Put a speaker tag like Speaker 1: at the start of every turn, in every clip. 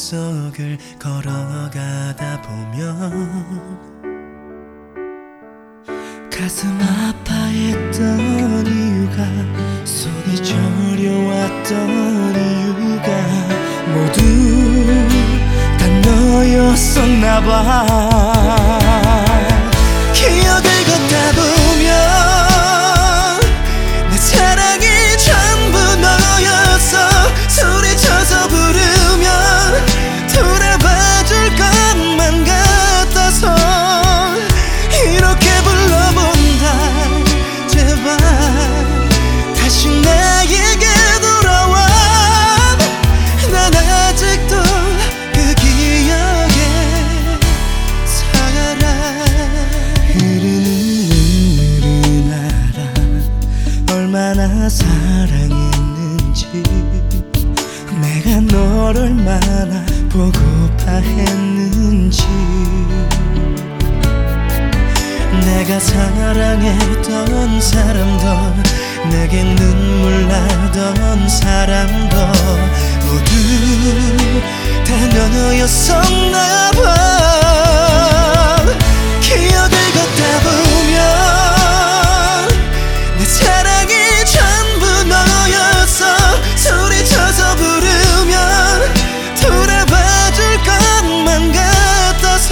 Speaker 1: 속을 걸어가다 보면 가슴 아파했던 이유가, 손이 저려왔던 이유가 모두 다 너였었나봐. 기억을 걷다 보면 내 사랑이 전부 너였어. 소리쳐서 부르면 돌아봐줄 것만 같아서 이렇게 불러본다. 제발 다시 나에게 돌아와. 난 아직도 그 기억에 살아. 흐르는 눈물은 알아 얼마나 사랑했는지, 내가 널 얼마나 보고파 했는지. 내가 사랑했던 사람도, 내게 눈물 나던 사람도 모두 다 너였었나봐. 기억을 걷다 보면 내 사랑이 전부 너였어. 소리쳐서 부르면 돌아봐줄 것만 같아서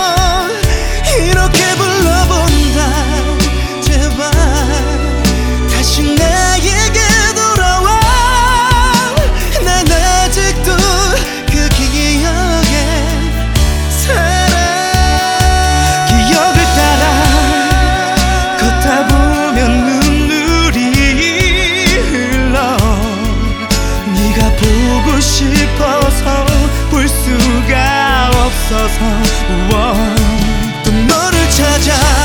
Speaker 1: 이렇게 불러본다. 제발 다시 나에게 돌아와. 난 아직도 그 기억에 살아. 기억을 따라 걷다 보면 눈물이 흘러. 네가 보고 싶어서 볼 수가 없어서 또 너를 찾아